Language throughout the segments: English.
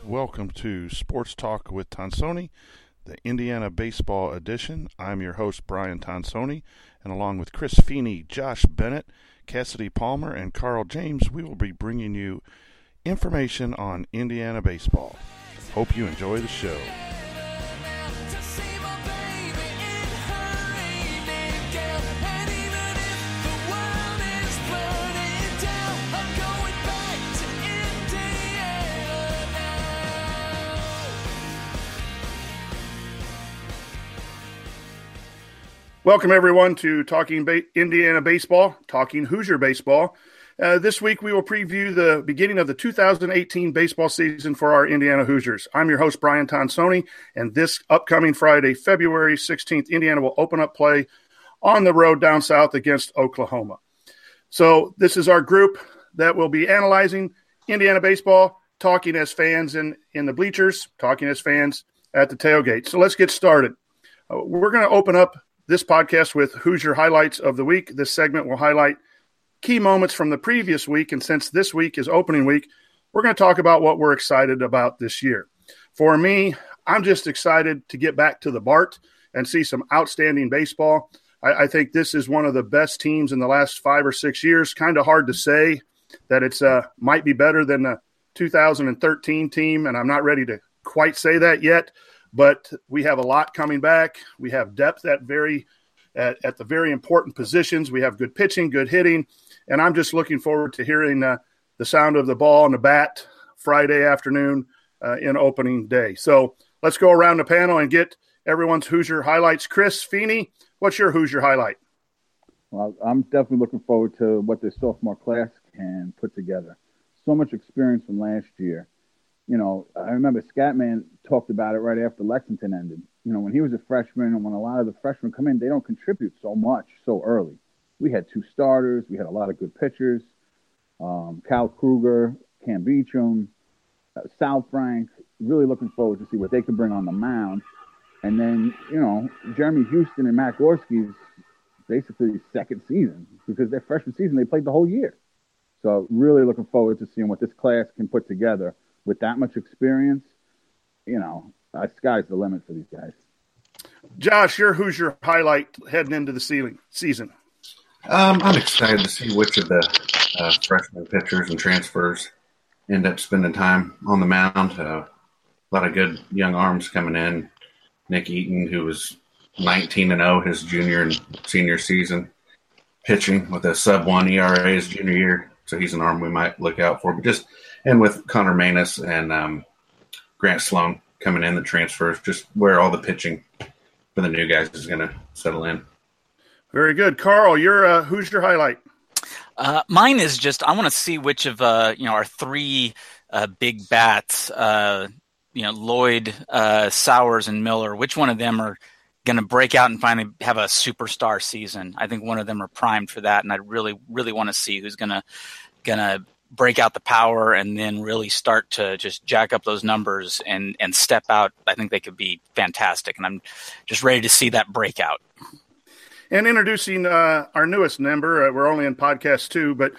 Welcome to Sports Talk with Tonsoni, the Indiana Baseball Edition. I'm your host, Brian Tonsoni, and along with Chris Feeney, Josh Bennett, Cassidy Palmer, and Carl James, we will be bringing you information on Indiana baseball. Hope you enjoy the show. Welcome, everyone, to Talking Indiana Baseball, Talking Hoosier Baseball. This week, we will preview the beginning of the 2018 baseball season for our Indiana Hoosiers. I'm your host, Brian Tonsoni, and this upcoming Friday, February 16th, Indiana will open up play on the road down south against Oklahoma. So this is our group that will be analyzing Indiana baseball, talking as fans in the bleachers, talking as fans at the tailgate. So let's get started. We're going to open up this podcast with Hoosier Highlights of the Week. This segment will highlight key moments from the previous week, and since this week is opening week, we're going to talk about what we're excited about this year. For me, I'm just excited to get back to the BART and see some outstanding baseball. I think this is one of the best teams in the last 5 or 6 years. Kind of hard to say that it's might be better than the 2013 team, and I'm not ready to quite say that yet. But we have a lot coming back. We have depth at the very important positions. We have good pitching, good hitting, and I'm just looking forward to hearing the sound of the ball and the bat Friday afternoon in opening day. So let's go around the panel and get everyone's Hoosier highlights. Chris Feeney, what's your Hoosier highlight? Well, I'm definitely looking forward to what this sophomore class can put together. So much experience from last year. You know, I remember Scatman talked about it right after Lexington ended. You know, when he was a freshman and when a lot of the freshmen come in, they don't contribute so much so early. We had 2 starters. We had a lot of good pitchers. Cal Kruger, Cam Beecham, Sal Frank. Really looking forward to see what they can bring on the mound. And then, you know, Jeremy Houston and Matt Gorski's basically second season because their freshman season, they played the whole year. So really looking forward to seeing what this class can put together. With that much experience, you know, sky's the limit for these guys. Josh, your Hoosier highlight heading into the season. I'm excited to see which of the freshman pitchers and transfers end up spending time on the mound. A lot of good young arms coming in. Nick Eaton, who was 19-0 his junior and senior season, pitching with a sub-1 ERA his junior year. So he's an arm we might look out for. But and with Connor Manus and Grant Sloan coming in, the transfers, just where all the pitching for the new guys is going to settle in. Very good. Carl, who's your highlight? Mine is just I want to see which of our 3 big bats, Lloyd, Sowers, and Miller, which one of them are going to break out and finally have a superstar season. I think one of them are primed for that, and I really, really want to see who's going to break out the power and then really start to just jack up those numbers and step out. I think they could be fantastic, and I'm just ready to see that breakout. And introducing our newest member, we're only in podcast 2, but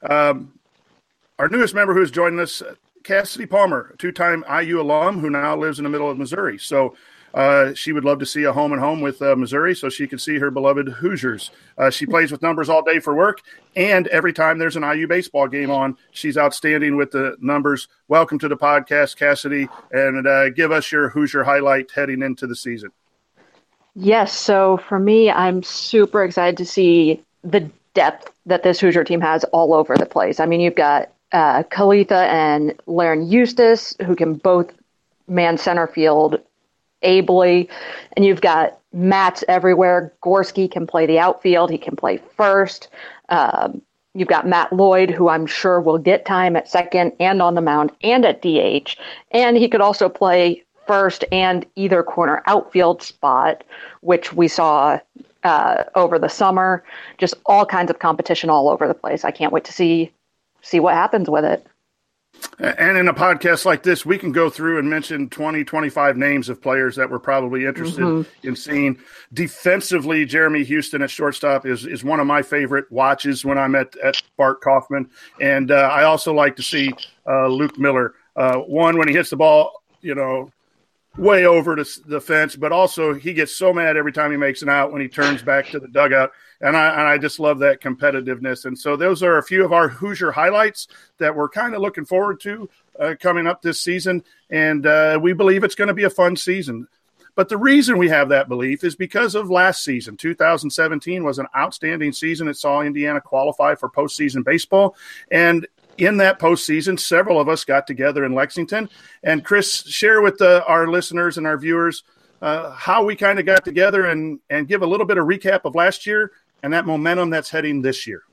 our newest member who's joining us, Cassidy Palmer, 2-time IU alum who now lives in the middle of Missouri. So she would love to see a home and home with Missouri so she can see her beloved Hoosiers. She plays with numbers all day for work, and every time there's an IU baseball game on, she's outstanding with the numbers. Welcome to the podcast, Cassidy, and give us your Hoosier highlight heading into the season. Yes, so for me, I'm super excited to see the depth that this Hoosier team has all over the place. I mean, you've got Kalitha and Laren Eustace, who can both man center field ably, and you've got Mats everywhere. Gorski can play the outfield. He can play first. You've got Matt Lloyd, who I'm sure will get time at second and on the mound and at DH, and he could also play first and either corner outfield spot, which we saw over the summer. Just all kinds of competition all over the place. I can't wait to see what happens with it. And in a podcast like this, we can go through and mention 20, 25 names of players that we're probably interested in seeing. Defensively, Jeremy Houston at shortstop is one of my favorite watches when I'm at Bart Kaufman. And I also like to see Luke Miller One, when he hits the ball, way over the fence, but also he gets so mad every time he makes an out when he turns back to the dugout. And I just love that competitiveness. And so those are a few of our Hoosier highlights that we're kind of looking forward to coming up this season. And we believe it's going to be a fun season. But the reason we have that belief is because of last season. 2017 was an outstanding season. It saw Indiana qualify for postseason baseball. And in that postseason, several of us got together in Lexington. And Chris, share with our listeners and our viewers how we kind of got together and give a little bit of recap of last year and that momentum that's heading this year.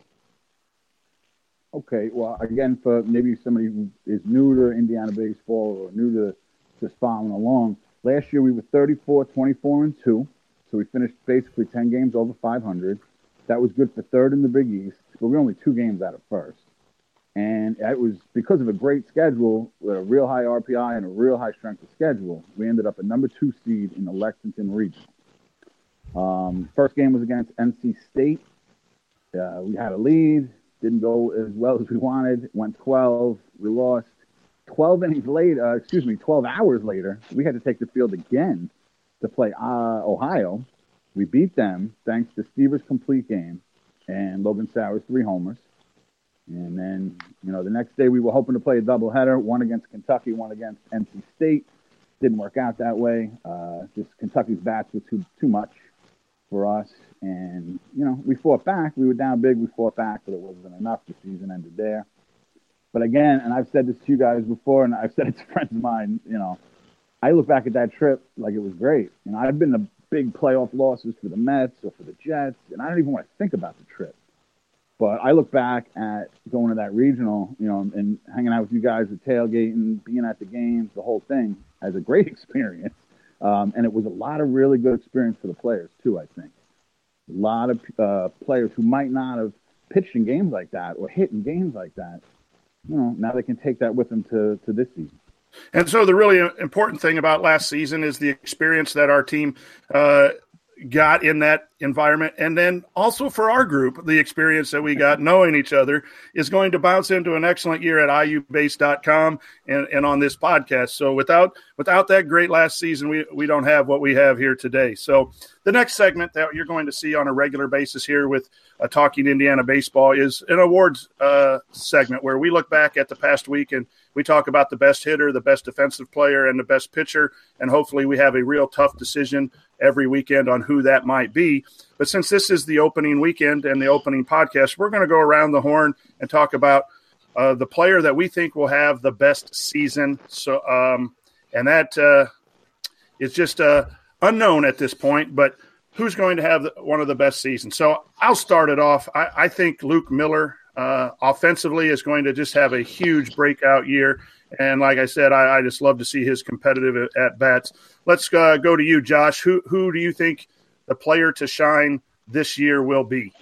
Okay, well, again, for maybe somebody who is new to Indiana baseball or new to just following along, last year we were 34, 24, and 2. So we finished basically 10 games over 500. That was good for third in the Big East, but we were only 2 games out of first. And it was because of a great schedule with a real high RPI and a real high strength of schedule. We ended up a number 2 seed in the Lexington region. First game was against NC State. We had a lead. Didn't go as well as we wanted. Went 12. We lost. 12 hours later, we had to take the field again to play Ohio. We beat them thanks to Stever's complete game and Logan Sauer's 3 homers. And then, the next day we were hoping to play a doubleheader, one against Kentucky, one against NC State. Didn't work out that way. Just Kentucky's bats were too much for us. And, we fought back. We were down big. We fought back, but it wasn't enough. The season ended there. But again, and I've said this to you guys before, and I've said it to friends of mine, I look back at that trip like it was great. I've been to big playoff losses for the Mets or for the Jets, and I don't even want to think about the trip. But I look back at going to that regional, and hanging out with you guys at tailgating, being at the games, the whole thing as a great experience. And it was a lot of really good experience for the players, too, I think. A lot of players who might not have pitched in games like that or hit in games like that, now they can take that with them to this season. And so the really important thing about last season is the experience that our team got in that environment. And then also for our group, the experience that we got knowing each other is going to bounce into an excellent year at iubase.com and on this podcast. So without that great last season, we don't have what we have here today. So the next segment that you're going to see on a regular basis here with Talking Indiana Baseball is an awards segment where we look back at the past week and we talk about the best hitter, the best defensive player, and the best pitcher, and hopefully we have a real tough decision every weekend on who that might be. But since this is the opening weekend and the opening podcast, we're going to go around the horn and talk about the player that we think will have the best season. So, and that is just unknown at this point, but who's going to have one of the best seasons? So I'll start it off. I think Luke Miller offensively is going to just have a huge breakout year. And like I said, I just love to see his competitive at-bats. Let's go to you, Josh. Who do you think the player to shine this year will be?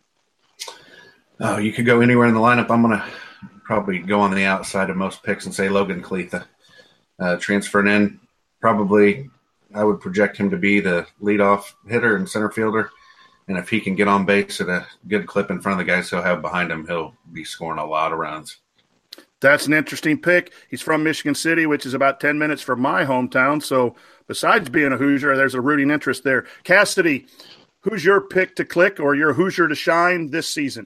Oh, you could go anywhere in the lineup. I'm going to probably go on the outside of most picks and say Logan Cleatha. Transferring in, probably I would project him to be the leadoff hitter and center fielder. And if he can get on base at a good clip in front of the guys he'll have behind him, he'll be scoring a lot of runs. That's an interesting pick. He's from Michigan City, which is about 10 minutes from my hometown. So besides being a Hoosier, there's a rooting interest there. Cassidy, who's your pick to click or your Hoosier to shine this season?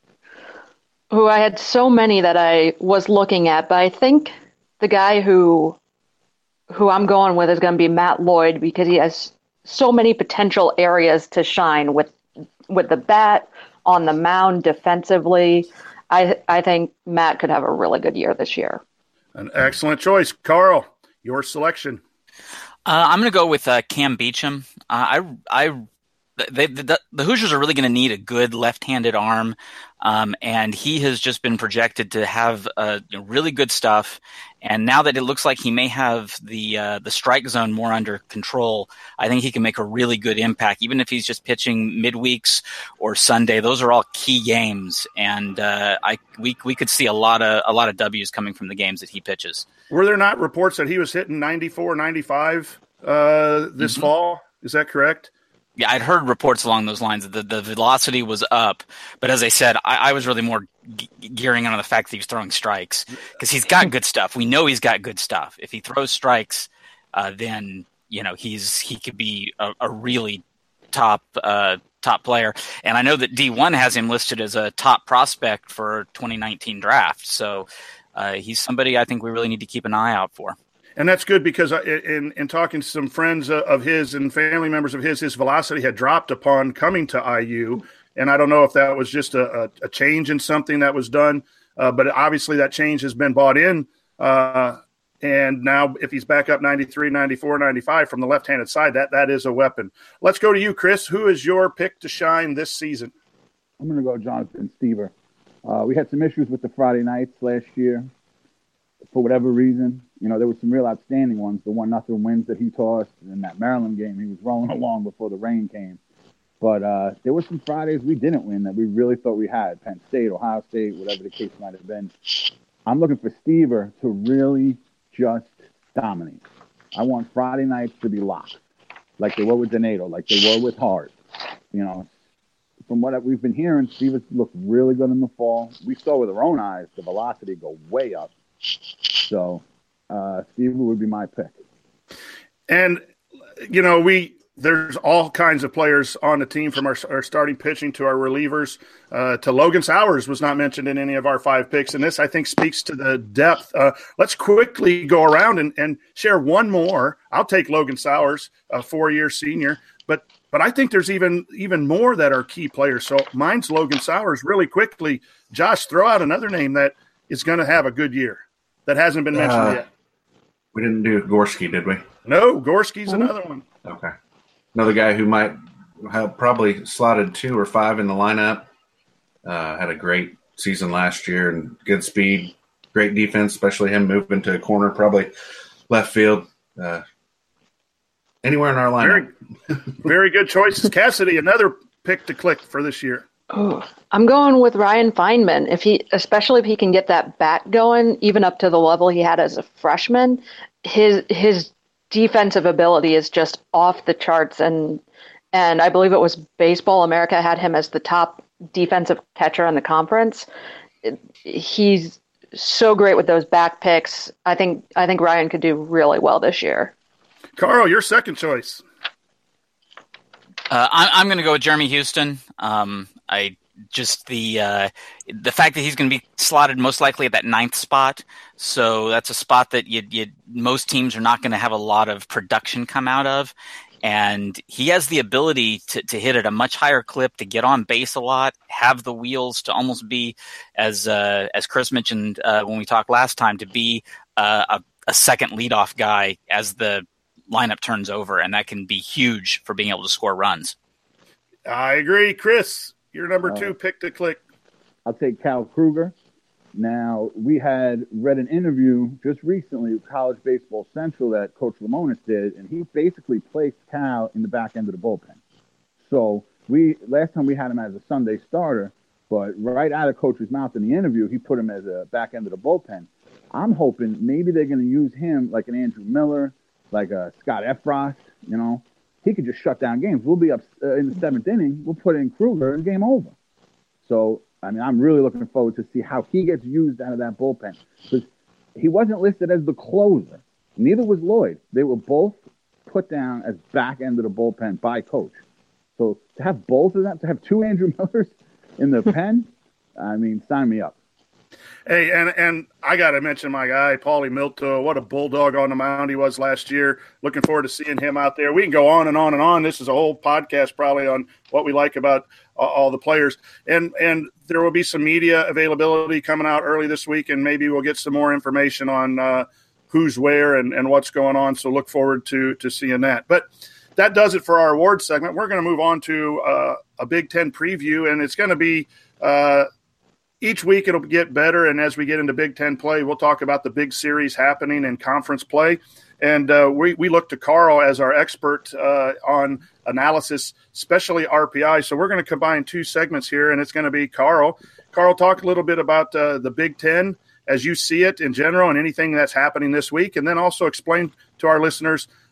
Oh, I had so many that I was looking at, but I think the guy who I'm going with is going to be Matt Lloyd because he has so many potential areas to shine with the bat, on the mound, defensively. I think Matt could have a really good year this year. An excellent choice. Carl, your selection. I'm going to go with Cam Beecham. The Hoosiers are really going to need a good left-handed arm, and he has just been projected to have really good stuff. And now that it looks like he may have the strike zone more under control, I think he can make a really good impact, even if he's just pitching midweeks or Sunday. Those are all key games, and we could see a lot of W's coming from the games that he pitches. Were there not reports that he was hitting 94, 95 this fall? Is that correct? Yeah, I'd heard reports along those lines that the velocity was up, but as I said, I was really more gearing on the fact that he was throwing strikes because he's got good stuff. We know he's got good stuff. If he throws strikes, then he could be a really top player. And I know that D1 has him listed as a top prospect for 2019 draft. So he's somebody I think we really need to keep an eye out for. And that's good because in talking to some friends of his and family members of his velocity had dropped upon coming to IU. And I don't know if that was just a change in something that was done, but obviously that change has been bought in. And now if he's back up 93, 94, 95 from the left-handed side, that is a weapon. Let's go to you, Chris. Who is your pick to shine this season? I'm going to go Jonathan Stiever. We had some issues with the Friday nights last year for whatever reason. There were some real outstanding ones. The 1-0 wins that he tossed in that Maryland game, he was rolling along before the rain came. But there were some Fridays we didn't win that we really thought we had. Penn State, Ohio State, whatever the case might have been. I'm looking for Stiever to really just dominate. I want Friday nights to be locked, like they were with Donato, like they were with Hart. From what we've been hearing, Stiever looked really good in the fall. We saw with our own eyes the velocity go way up. So Stiever would be my pick. And, there's all kinds of players on the team from our starting pitching to our relievers to Logan Sowers was not mentioned in any of our 5 picks. And this, I think, speaks to the depth. Let's quickly go around and share one more. I'll take Logan Sowers, a 4-year senior. But I think there's even more that are key players. So mine's Logan Sowers. Really quickly, Josh, throw out another name that is going to have a good year that hasn't been mentioned yet. We didn't do Gorski, did we? No, Gorski's another one. Okay. Another guy who might have probably slotted 2 or 5 in the lineup. Had a great season last year and good speed, great defense, especially him moving to a corner, probably left field. Anywhere in our lineup. Very good choices. Cassidy, another pick to click for this year. Oh, I'm going with Ryan Feynman. Especially if he can get that bat going, even up to the level he had as a freshman, his defensive ability is just off the charts. And I believe it was Baseball America had him as the top defensive catcher in the conference. He's so great with those back picks. I think Ryan could do really well this year. Carl, your second choice. I'm going to go with Jeremy Houston. The fact that he's going to be slotted most likely at that 9th spot, so that's a spot that most teams are not going to have a lot of production come out of, and he has the ability to hit at a much higher clip, to get on base a lot, have the wheels to almost be, as Chris mentioned when we talked last time, to be a second leadoff guy as the lineup turns over, and that can be huge for being able to score runs. I agree. Chris, your number 2 pick to click. I'll take Cal Kruger. Now, we had read an interview just recently with College Baseball Central that Coach Lemonis did, and he basically placed Cal in the back end of the bullpen. So last time we had him as a Sunday starter, but right out of Coach's mouth in the interview, he put him as a back end of the bullpen. I'm hoping maybe they're going to use him like an Andrew Miller, like a Scott Effross, He could just shut down games. We'll be up in the 7th inning. We'll put in Kruger and game over. So, I'm really looking forward to see how he gets used out of that bullpen. Because he wasn't listed as the closer. Neither was Lloyd. They were both put down as back end of the bullpen by Coach. So to have both of them, to have 2 Andrew Millers in the pen, sign me up. Hey, and I got to mention my guy, Paulie Milto. What a bulldog on the mound he was last year. Looking forward to seeing him out there. We can go on and on and on. This is a whole podcast probably on what we like about all the players. And there will be some media availability coming out early this week, and maybe we'll get some more information on who's where and what's going on. So look forward to seeing that. But that does it for our awards segment. We're going to move on to a Big Ten preview, and it's going to be each week it'll get better, and as we get into Big Ten play, we'll talk about the big series happening in conference play. And we look to Carl as our expert on analysis, especially RPI. So we're going to combine 2 segments here, and it's going to be Carl. Carl, talk a little bit about the Big Ten as you see it in general and anything that's happening this week, and then also explain to our listeners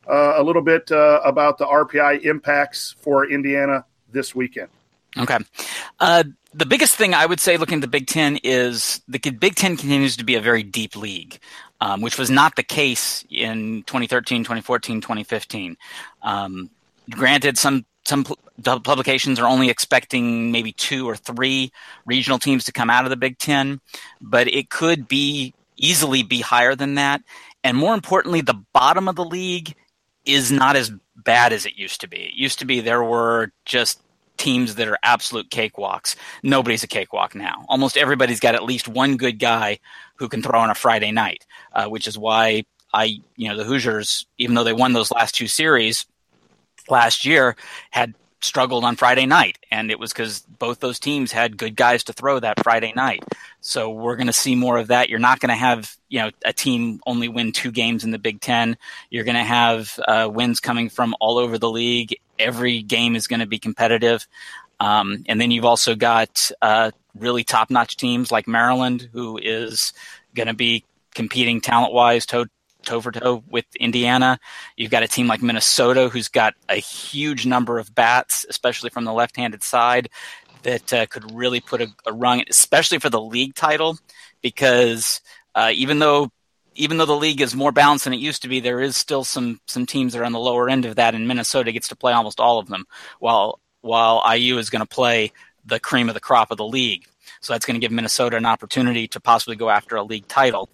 a little bit about the RPI impacts for Indiana this weekend. Okay. The biggest thing I would say looking at the Big Ten is the Big Ten continues to be a very deep league, which was not the case in 2013, 2014, 2015. Granted, some publications are only expecting maybe 2 or 3 regional teams to come out of the Big Ten, but it could easily be higher than that. And more importantly, the bottom of the league is not as bad as it used to be. It used to be there were just teams that are absolute cakewalks. Nobody's a cakewalk now. Almost everybody's got at least one good guy who can throw on a Friday night, which is why the Hoosiers, even though they won those last 2 series last year, had struggled on Friday night. And it was because both those teams had good guys to throw that Friday night. So we're going to see more of that. You're not going to have, a team only win 2 games in the Big Ten. You're going to have wins coming from all over the league. Every game is going to be competitive. And then you've also got really top-notch teams like Maryland, who is going to be competing talent-wise toe for toe with Indiana. You've got a team like Minnesota, who's got a huge number of bats, especially from the left-handed side, that could really put a rung, especially for the league title, because even though the league is more balanced than it used to be, there is still some teams that are on the lower end of that, and Minnesota gets to play almost all of them, while IU is going to play the cream of the crop of the league. So that's going to give Minnesota an opportunity to possibly go after a league title,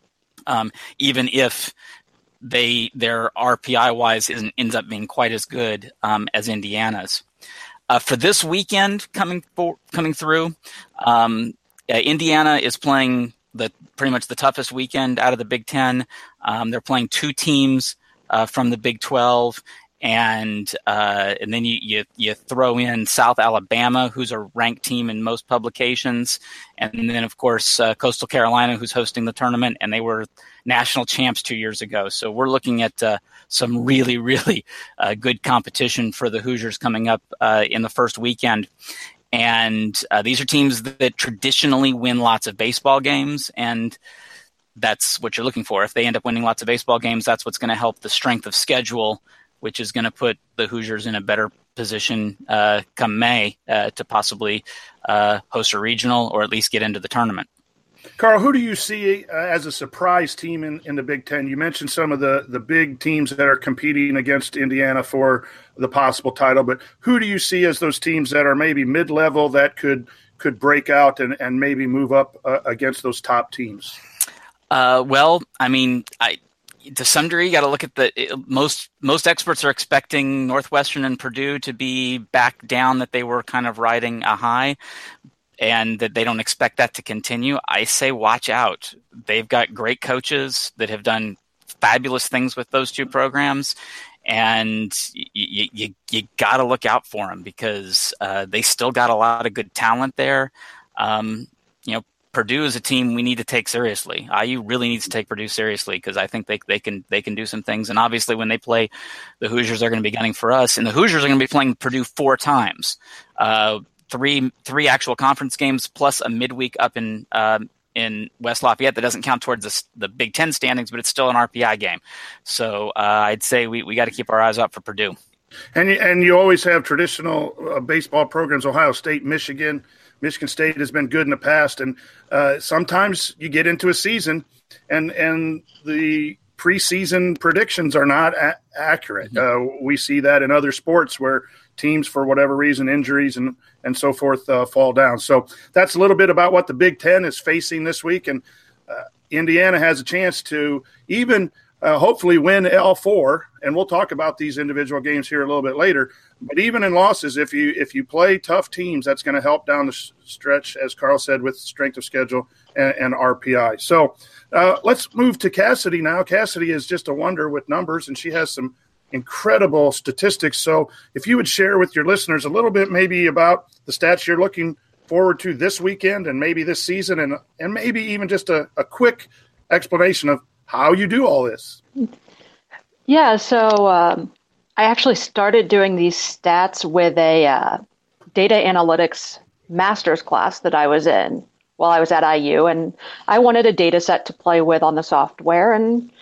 even if their RPI-wise ends up being quite as good as Indiana's. For this weekend coming through, Indiana is playing pretty much the toughest weekend out of the Big Ten. They're playing 2 teams from the Big 12, and then you throw in South Alabama, who's a ranked team in most publications, and then of course Coastal Carolina, who's hosting the tournament, and they were national champs 2 years ago. So we're looking at some really, really good competition for the Hoosiers coming up in the first weekend. And these are teams that traditionally win lots of baseball games, and that's what you're looking for. If they end up winning lots of baseball games, that's what's going to help the strength of schedule, which is going to put the Hoosiers in a better position come May to possibly host a regional or at least get into the tournament. Carl, who do you see as a surprise team in the Big Ten? You mentioned some of the big teams that are competing against Indiana for the possible title, but who do you see as those teams that are maybe mid-level that could break out and maybe move up against those top teams? Well, I mean, to some degree, you got to look at most experts are expecting Northwestern and Purdue to be back down, that they were kind of riding a high, and that they don't expect that to continue. I say watch out. They've got great coaches that have done fabulous things with those 2 programs, and you got to look out for them because they still got a lot of good talent there. Purdue is a team we need to take seriously. IU really needs to take Purdue seriously because I think they can do some things. And obviously, when they play, the Hoosiers are going to be gunning for us, and the Hoosiers are going to be playing Purdue 4 times. Three actual conference games plus a midweek up in West Lafayette that doesn't count towards the Big Ten standings, but it's still an RPI game. So I'd say we got to keep our eyes out for Purdue. And you always have traditional baseball programs, Ohio State, Michigan State has been good in the past. And sometimes you get into a season and the preseason predictions are not accurate. Mm-hmm. We see that in other sports where teams, for whatever reason, injuries and so forth, fall down. So that's a little bit about what the Big Ten is facing this week. And Indiana has a chance to even hopefully win all 4. And we'll talk about these individual games here a little bit later. But even in losses, if you play tough teams, that's going to help down the stretch, as Carl said, with strength of schedule and RPI. So let's move to Cassidy now. Cassidy is just a wonder with numbers, and she has some incredible statistics. So if you would share with your listeners a little bit maybe about the stats you're looking forward to this weekend and maybe this season, and maybe even just a quick explanation of how you do all this. Yeah, so I actually started doing these stats with a data analytics master's class that I was in while I was at IU, and I wanted a data set to play with on the software and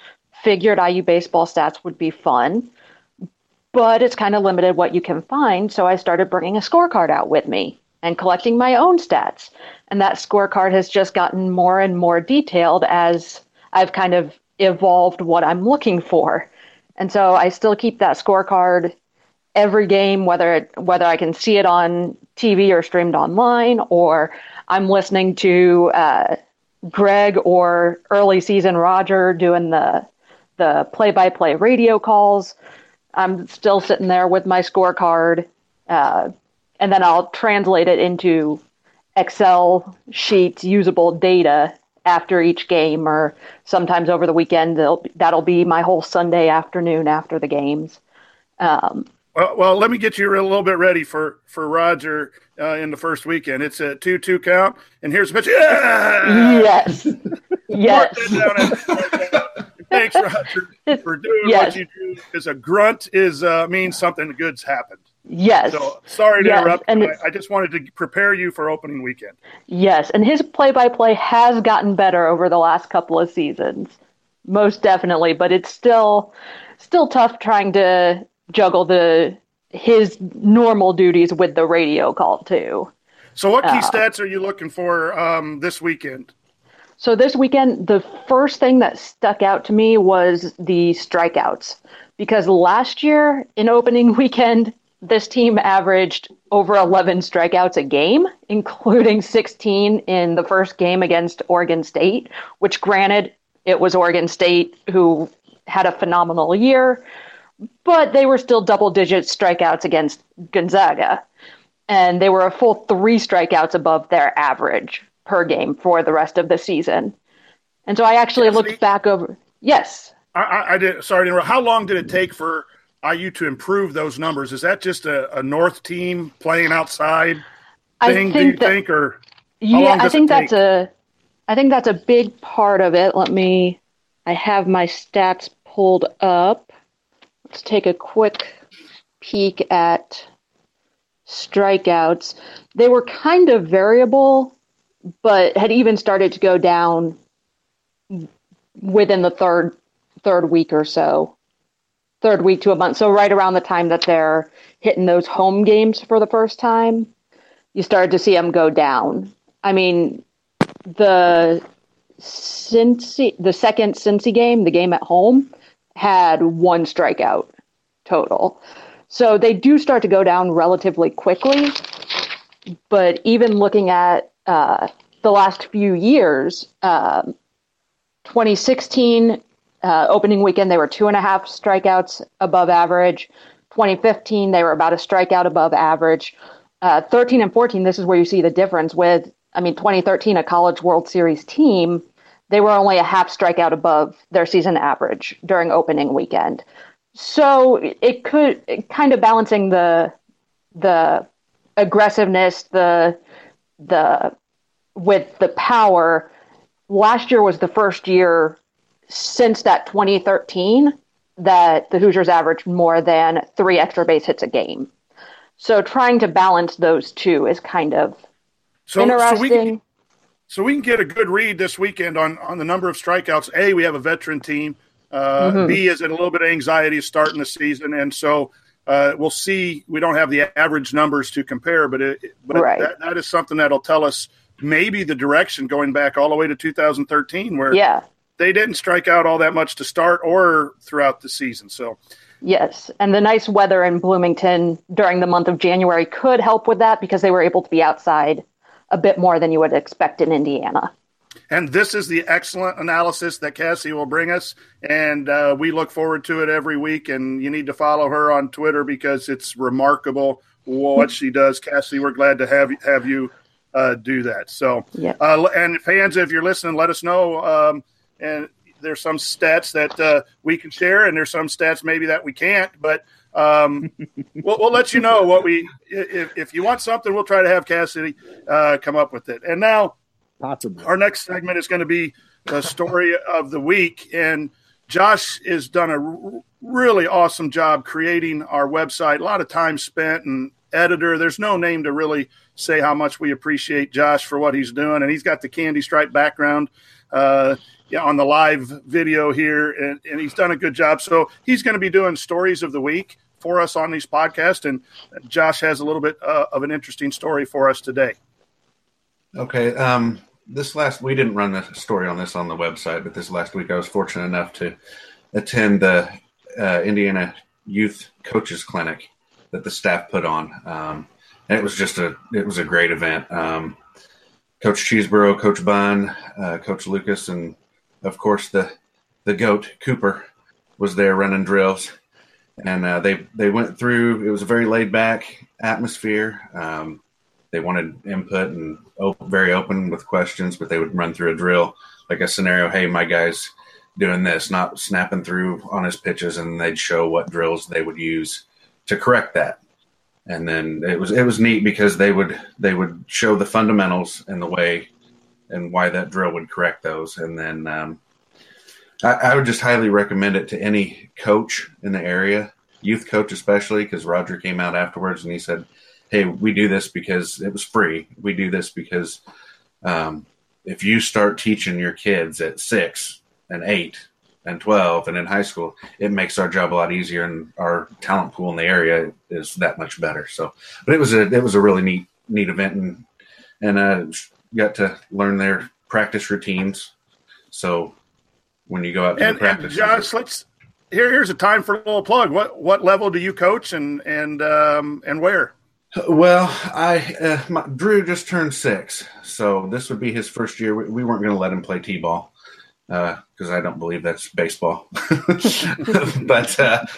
figured IU baseball stats would be fun, but it's kind of limited what you can find. So I started bringing a scorecard out with me and collecting my own stats. And that scorecard has just gotten more and more detailed as I've kind of evolved what I'm looking for. And so I still keep that scorecard every game, whether I can see it on TV or streamed online, or I'm listening to Greg or early season Roger doing the play-by-play radio calls. I'm still sitting there with my scorecard, and then I'll translate it into Excel sheets, usable data after each game, or sometimes over the weekend. That'll be my whole Sunday afternoon after the games. Well, let me get you a little bit ready for Roger in the first weekend. It's a 2-2 count, and here's the pitch. Yeah! Yes. Yes. Thanks, Roger, for doing what you do, because a grunt means something good's happened. Yes. So sorry to interrupt. I just wanted to prepare you for opening weekend. Yes, and his play-by-play has gotten better over the last couple of seasons, most definitely. But it's still tough trying to juggle his normal duties with the radio call too. So what key stats are you looking for this weekend? So this weekend, the first thing that stuck out to me was the strikeouts, because last year in opening weekend, this team averaged over 11 strikeouts a game, including 16 in the first game against Oregon State, which, granted, it was Oregon State who had a phenomenal year, but they were still double-digit strikeouts against Gonzaga. And they were a full 3 strikeouts above their average per game for the rest of the season. And so I actually looked back over. Yes. I did. Sorry to interrupt. How long did it take for IU to improve those numbers? Is that just a North team playing outside thing? Do you think, or yeah, I think that's a big part of it. I have my stats pulled up. Let's take a quick peek at strikeouts. They were kind of variable, but had even started to go down within the third week or so. Third week to a month. So right around the time that they're hitting those home games for the first time, you started to see them go down. I mean, the second Cincy game, the game at home, had 1 strikeout total. So they do start to go down relatively quickly. But even looking at the last few years, 2016 opening weekend, they were 2.5 strikeouts above average. 2015, they were about a strikeout above average. 13 and 14, this is where you see the difference with, 2013, a College World Series team, they were only a half strikeout above their season average during opening weekend. So it kind of balancing the aggressiveness, with the power. Last year was the first year since that 2013 that the Hoosiers averaged more than 3 extra base hits a game. So trying to balance those two is kind of interesting. So we can get a good read this weekend on the number of strikeouts. A, we have a veteran team. B, is it a little bit of anxiety starting the season, and so we'll see. We don't have the average numbers to compare, but that is something that'll tell us maybe the direction going back all the way to 2013, where they didn't strike out all that much to start or throughout the season. So yes, and the nice weather in Bloomington during the month of January could help with that, because they were able to be outside a bit more than you would expect in Indiana. And this is the excellent analysis that Cassie will bring us, and we look forward to it every week. And you need to follow her on Twitter, because it's remarkable what she does. Cassie, we're glad to have you do that. So, and fans, if you're listening, let us know. And there's some stats that we can share, and there's some stats maybe that we can't, but we'll let you know what if you want something, we'll try to have Cassidy come up with it. And now our next segment is going to be the story of the week. And Josh has done a really awesome job creating our website. A lot of time spent, and editor. There's no name to really say how much we appreciate Josh for what he's doing. And he's got the candy stripe background. on the live video here, and he's done a good job. So he's going to be doing stories of the week for us on these podcasts, and Josh has a little bit of an interesting story for us today. Okay. We didn't run the story on this on the website, but this last week I was fortunate enough to attend the Indiana Youth Coaches Clinic that the staff put on. And it was a great event. Coach Cheeseborough, Coach Bunn, Coach Lucas, and of course the GOAT Cooper was there running drills. And they went through. It was a very laid back atmosphere. They wanted input and very open with questions, but they would run through a drill, like a scenario. Hey, my guy's doing this, not snapping through on his pitches, and they'd show what drills they would use to correct that. And then it was neat because they would show the fundamentals and the way and why that drill would correct those. And then I would just highly recommend it to any coach in the area, youth coach especially, because Roger came out afterwards and he said, hey, we do this because it was free. We do this because if you start teaching your kids at 6 and 8 and 12 and in high school, it makes our job a lot easier, and our talent pool in the area is that much better. So, but it was a really neat event, and got to learn their practice routines. So when you go out to the practice, and Josh, here's a time for a little plug. What level do you coach and where? Well, Drew just turned 6, so this would be his first year. We weren't going to let him play t-ball because I don't believe that's baseball. But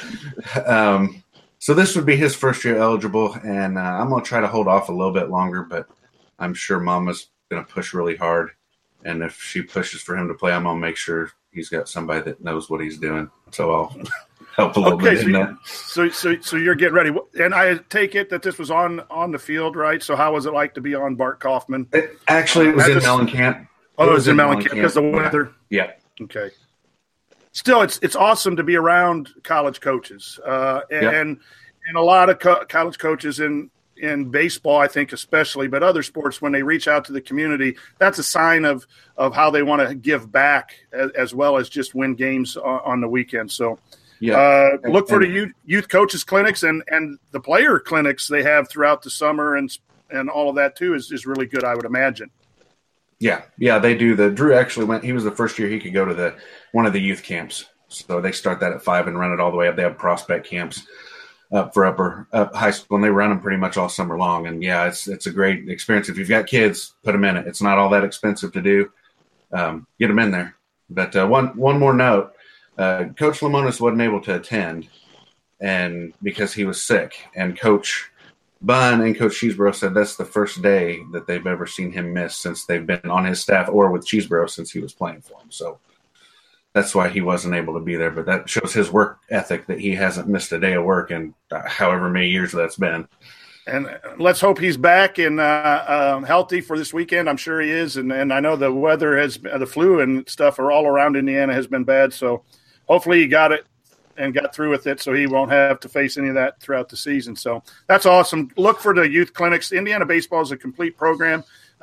so this would be his first year eligible, and I'm going to try to hold off a little bit longer, but I'm sure Mama's going to push really hard, and if she pushes for him to play, I'm going to make sure he's got somebody that knows what he's doing. So I'll help a little bit in that. So you're getting ready, and I take it that this was on the field, right? So how was it like to be on Bart Kaufman? It was in Mellencamp. Oh, it was in Mellencamp because of the weather. Yeah. Okay. Still, it's awesome to be around college coaches, and a lot of college coaches in baseball, I think especially, but other sports, when they reach out to the community, that's a sign of how they want to give back as well as just win games on the weekend. So look for the youth coaches clinics and the player clinics they have throughout the summer and all of that too is really good, I would imagine. Yeah, they do. Drew actually went. He was the first year he could go to one of the youth camps. So they start that at 5 and run it all the way up. They have prospect camps up high school, and they run them pretty much all summer long. And yeah, it's a great experience. If you've got kids, put them in it. It's not all that expensive to do. Get them in there. But one more note: Coach Lemonis wasn't able to attend, and because he was sick, and Coach Bunn and Coach Cheeseborough said that's the first day that they've ever seen him miss since they've been on his staff or with Cheeseborough since he was playing for him. So that's why he wasn't able to be there. But that shows his work ethic that he hasn't missed a day of work in however many years that's been. And let's hope he's back and healthy for this weekend. I'm sure he is. And I know the weather the flu and stuff are all around Indiana has been bad. So hopefully he got it and got through with it so he won't have to face any of that throughout the season. So that's awesome. Look for the youth clinics. Indiana baseball is a complete program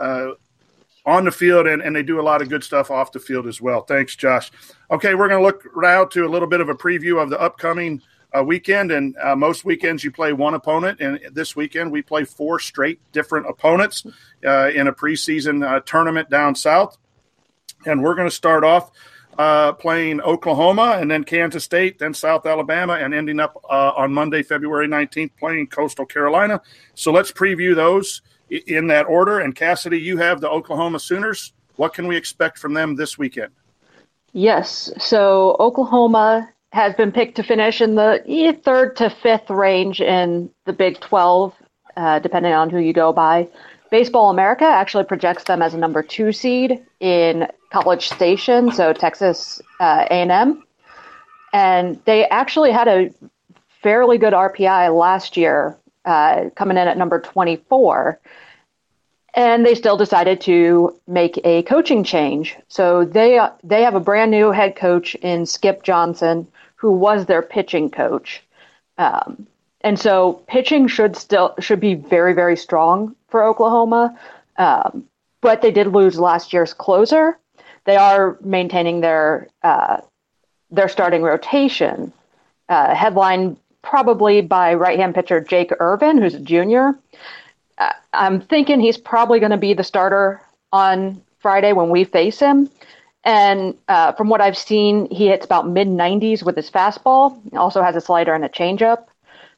on the field, and they do a lot of good stuff off the field as well. Thanks, Josh. Okay, we're going to look now to a little bit of a preview of the upcoming weekend, and most weekends you play one opponent, and this weekend we play 4 straight different opponents in a preseason tournament down south. And we're going to start off playing Oklahoma and then Kansas State, then South Alabama, and ending up on Monday, February 19th, playing Coastal Carolina. So let's preview those in that order. And Cassidy, you have the Oklahoma Sooners. What can we expect from them this weekend? Yes. So Oklahoma has been picked to finish in the 3rd to 5th range in the Big 12, depending on who you go by. Baseball America actually projects them as a number 2 seed in College Station, so Texas A&M. And they actually had a fairly good RPI last year, coming in at number 24. And they still decided to make a coaching change. So they have a brand new head coach in Skip Johnson, who was their pitching coach. And so pitching should be very, very strong for Oklahoma. But they did lose last year's closer. they are maintaining their starting rotation, headlined probably by right-hand pitcher Jake Irvin, who's a junior. I'm thinking he's probably going to be the starter on Friday when we face him. And from what I've seen, he hits about mid-90s with his fastball. He also has a slider and a changeup.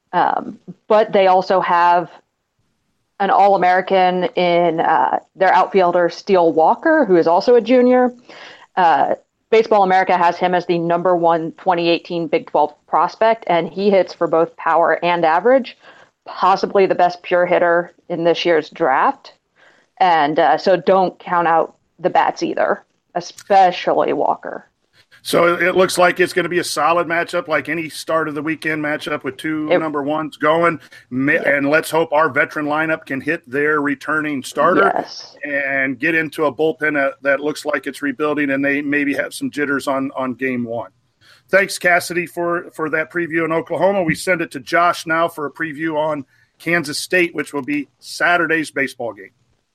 But they also have an All-American in their outfielder, Steele Walker, who is also a junior. Baseball America has him as the number 1 2018 Big 12 prospect, and he hits for both power and average, possibly the best pure hitter in this year's draft. And so don't count out the bats either, especially Walker. So it looks like it's going to be a solid matchup, like any start of the weekend matchup with two number ones going. And let's hope our veteran lineup can hit their returning starter and get into a bullpen that looks like it's rebuilding, and they maybe have some jitters on game one. Thanks, Cassidy, for that preview in Oklahoma. We send it to Josh now for a preview on Kansas State, which will be Saturday's baseball game.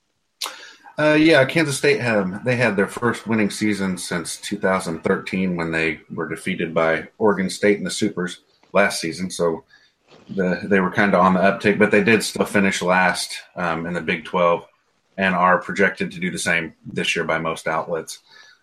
Kansas State had their first winning season since 2013 when they were defeated by Oregon State in the Supers last season. So they were kind of on the uptick, but they did still finish last in the Big 12 and are projected to do the same this year by most outlets.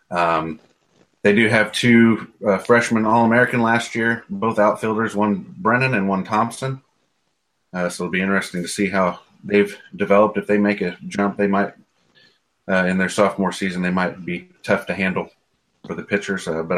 They do have two freshmen All-American last year, both outfielders, one Brennan and one Thompson. So it'll be interesting to see how they've developed. If they make a jump, they might – in their sophomore season, they might be tough to handle for the pitchers. But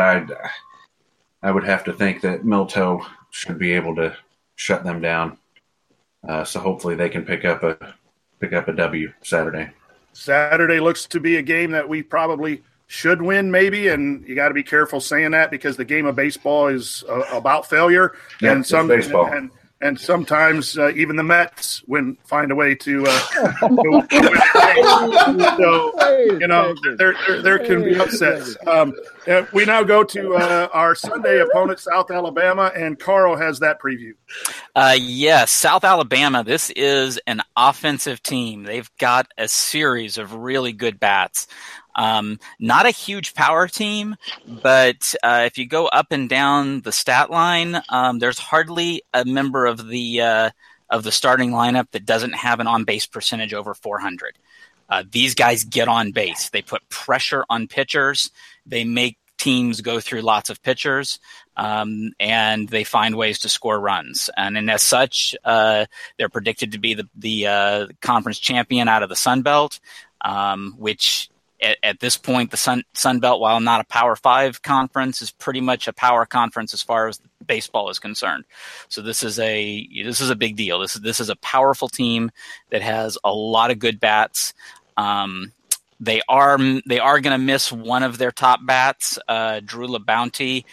I would have to think that Milto should be able to shut them down. So hopefully they can pick up a W Saturday. Saturday looks to be a game that we probably should win, maybe, and you got to be careful saying that because the game of baseball is about failure, and baseball. And sometimes even the Mets find a way to win. So, there can be upsets. We now go to our Sunday opponent, South Alabama, and Carl has that preview. Yes, South Alabama, this is an offensive team. They've got a series of really good bats. Not a huge power team, but if you go up and down the stat line, there's hardly a member of the starting lineup that doesn't have an on-base percentage over 400. These guys get on base. They put pressure on pitchers. They make teams go through lots of pitchers, and they find ways to score runs. And as such, they're predicted to be the conference champion out of the Sun Belt, which at this point, the Sun Belt, while not a Power 5 conference, is pretty much a power conference as far as baseball is concerned. So this is a big deal. This is a powerful team that has a lot of good bats. They are going to miss one of their top bats. Drew LaBounty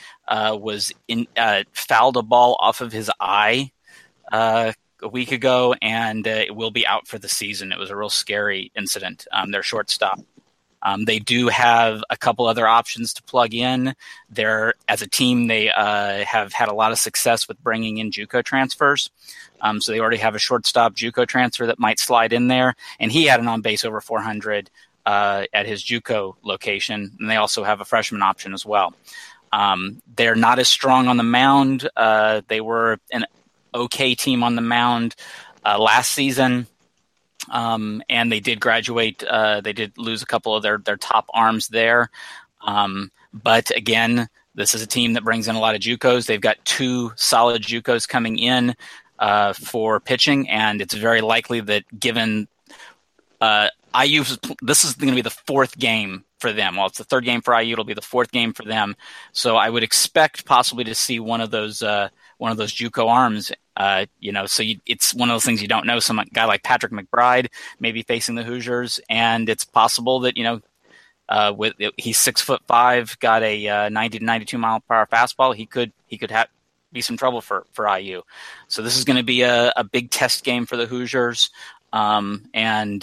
fouled a ball off of his eye a week ago, and it will be out for the season. It was a real scary incident. Their shortstop. They do have a couple other options to plug in. As a team, they have had a lot of success with bringing in JUCO transfers. So they already have a shortstop JUCO transfer that might slide in there, and he had an on base over 400 at his JUCO location. And they also have a freshman option as well. They're not as strong on the mound. They were an okay team on the mound last season. And they did graduate. They did lose a couple of their top arms there. But again, this is a team that brings in a lot of JUCOs. They've got two solid JUCOs coming in for pitching, and it's very likely that given IU, this is going to be the fourth game for them. Well, it's the third game for IU. It'll be the fourth game for them. So I would expect possibly to see one of those JUCO arms. So it's one of those things you don't know. Some guy like Patrick McBride may be facing the Hoosiers, and it's possible that he's 6'5", got a 90 to 92 mile per hour fastball. He could be some trouble for IU. So this is going to be a big test game for the Hoosiers, and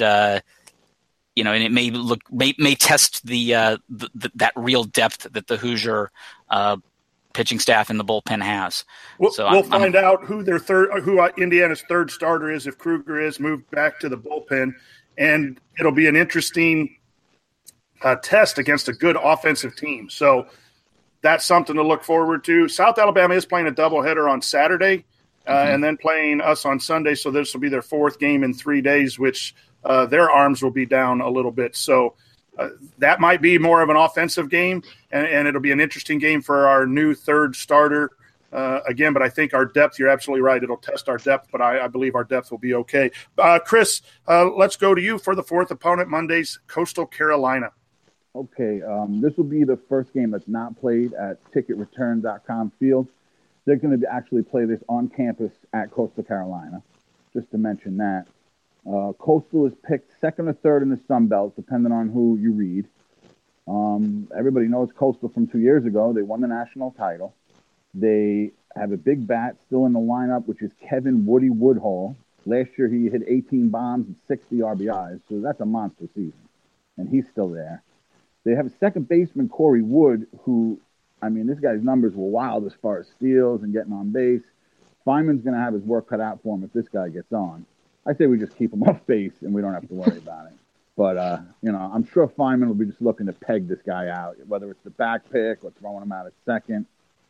it may test that real depth that the Hoosier pitching staff in the bullpen has. We'll find out who Indiana's third starter is if Kruger is moved back to the bullpen, and it'll be an interesting test against a good offensive team. So that's something to look forward to. South Alabama is playing a doubleheader on Saturday and then playing us on Sunday. So this will be their fourth game in 3 days, which their arms will be down a little bit. So that might be more of an offensive game, and it'll be an interesting game for our new third starter again. But I think our depth, you're absolutely right. It'll test our depth, but I believe our depth will be okay. Chris, let's go to you for the fourth opponent, Monday's Coastal Carolina. Okay, this will be the first game that's not played at ticketreturn.com field. They're going to actually play this on campus at Coastal Carolina, just to mention that. Coastal is picked second or third in the Sun Belt, depending on who you read. Everybody knows Coastal from 2 years ago. They won the national title. They have a big bat still in the lineup, which is Kevin Woody Woodhull. Last year he hit 18 bombs and 60 RBIs, so that's a monster season, and he's still there. They have a second baseman, Corey Wood, who, I mean, this guy's numbers were wild as far as steals and getting on base. Feynman's going to have his work cut out for him if this guy gets on. I say we just keep him off base and we don't have to worry about it. But, I'm sure Feynman will be just looking to peg this guy out, whether it's the back pick or throwing him out at second.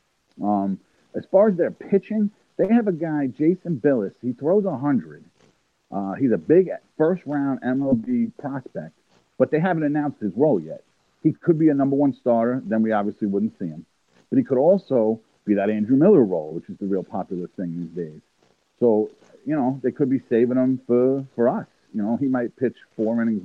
As far as their pitching, they have a guy, Jason Billis. He throws 100. He's a big first-round MLB prospect, but they haven't announced his role yet. He could be a number one starter, then we obviously wouldn't see him. But he could also be that Andrew Miller role, which is the real popular thing these days. So, they could be saving him for us. He might pitch 4 innings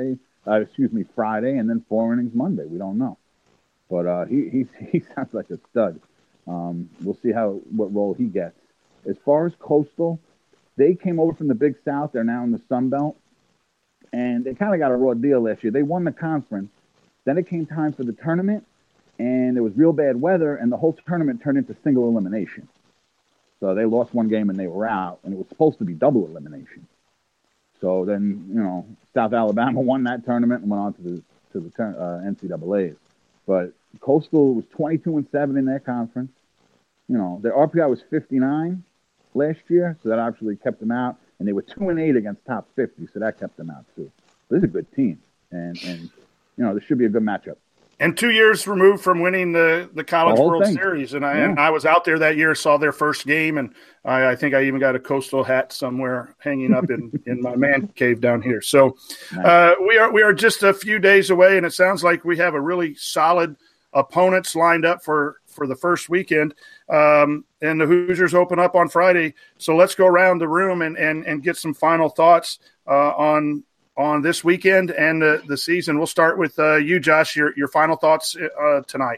Friday, and then 4 innings Monday. We don't know. But he sounds like a stud. We'll see what role he gets. As far as Coastal, they came over from the Big South. They're now in the Sun Belt. And they kind of got a raw deal last year. They won the conference. Then it came time for the tournament, and there was real bad weather, and the whole tournament turned into single elimination. So they lost one game and they were out, and it was supposed to be double elimination. So then, South Alabama won that tournament and went on to the NCAAs. But Coastal was 22-7 in their conference. Their RPI was 59 last year, so that actually kept them out. And they were 2-8 against top 50, so that kept them out too. But this is a good team, and this should be a good matchup. And 2 years removed from winning the College World Series, and I was out there that year, saw their first game, and I think I even got a Coastal hat somewhere hanging up in my man cave down here. So nice. We are just a few days away, and it sounds like we have a really solid opponents lined up for the first weekend. And the Hoosiers open up on Friday. So let's go around the room and get some final thoughts on this weekend and the season. We'll start with you, Josh, your final thoughts tonight.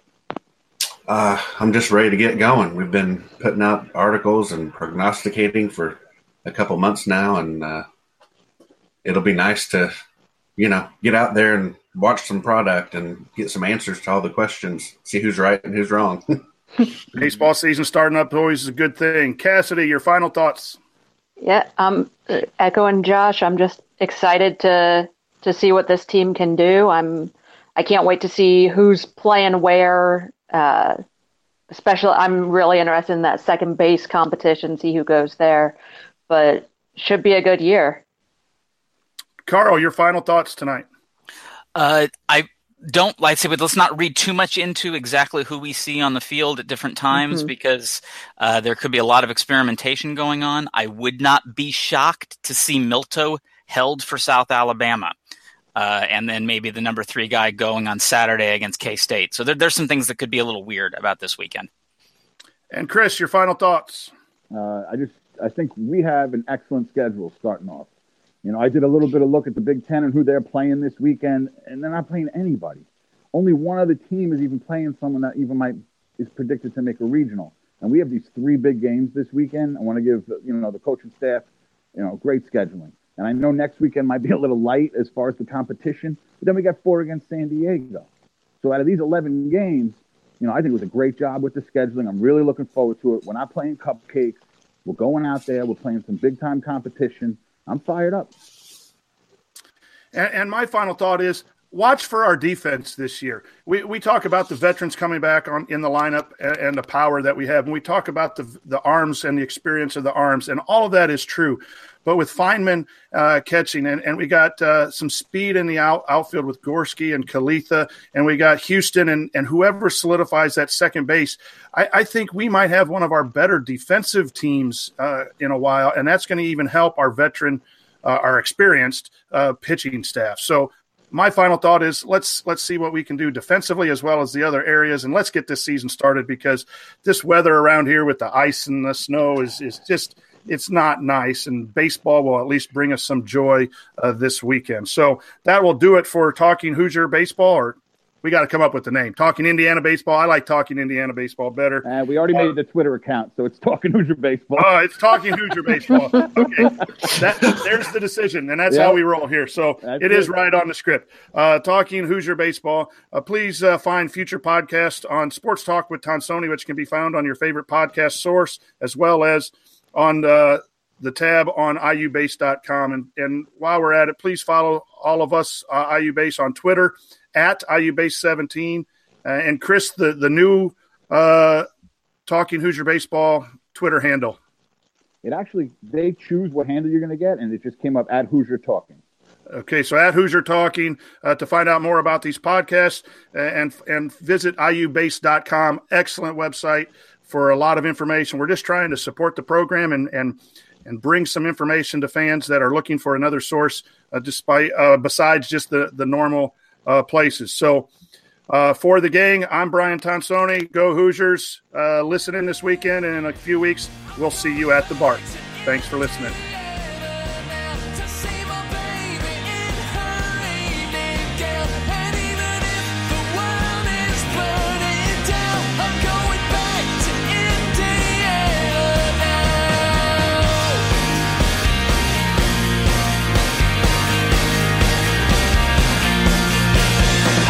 I'm just ready to get going. We've been putting out articles and prognosticating for a couple months now, and it'll be nice to, get out there and watch some product and get some answers to all the questions, see who's right and who's wrong. Baseball season starting up always is a good thing. Cassidy, your final thoughts. Yeah, I'm echoing Josh. I'm just excited to see what this team can do. I can't wait to see who's playing where. Especially, I'm really interested in that second base competition, see who goes there. But should be a good year. Carl, your final thoughts tonight. I don't like to say, but let's not read too much into exactly who we see on the field at different times because there could be a lot of experimentation going on. I would not be shocked to see Milto held for South Alabama. And then maybe the number 3 guy going on Saturday against K-State. So there's some things that could be a little weird about this weekend. And Chris, your final thoughts. I think we have an excellent schedule starting off. I did a little bit of look at the Big Ten and who they're playing this weekend, and they're not playing anybody. Only one other team is even playing someone that even is predicted to make a regional. And we have these 3 big games this weekend. I want to give the coaching staff great scheduling. And I know next weekend might be a little light as far as the competition, but then we got 4 against San Diego. So out of these 11 games, I think it was a great job with the scheduling. I'm really looking forward to it. We're not playing cupcakes. We're going out there. We're playing some big-time competition. I'm fired up. And my final thought is watch for our defense this year. We talk about the veterans coming back in the lineup and the power that we have. And we talk about the arms and the experience of the arms, and all of that is true. But with Feynman catching, and we got some speed in the outfield with Gorski and Kalitha, and we got Houston and whoever solidifies that second base, I think we might have one of our better defensive teams in a while, and that's going to even help our veteran, our experienced pitching staff. So my final thought is let's see what we can do defensively as well as the other areas, and let's get this season started, because this weather around here with the ice and the snow is just – it's not nice, and baseball will at least bring us some joy this weekend. So that will do it for Talking Hoosier Baseball, or we got to come up with the name. Talking Indiana Baseball. I like Talking Indiana Baseball better. We already made the Twitter account, so it's Talking Hoosier Baseball. Oh, it's Talking Hoosier Baseball. Okay, there's the decision, and that's how we roll here. So it is right on the script. Talking Hoosier Baseball. Please find future podcasts on Sports Talk with Tonsoni, which can be found on your favorite podcast source, as well as on the tab on iubase.com. And while we're at it, please follow all of us, IUBase, on Twitter at IUBase17. And Chris, the new Talking Hoosier Baseball Twitter handle. It actually, they choose what handle you're going to get, and it just came up at Hoosier Talking. Okay, so at Hoosier Talking, to find out more about these podcasts, and visit iubase.com. Excellent website for a lot of information. We're just trying to support the program and bring some information to fans that are looking for another source besides just the normal places. So for the gang, I'm Brian Tonsoni. Go Hoosiers. Listen in this weekend, and in a few weeks, we'll see you at the BART. Thanks for listening.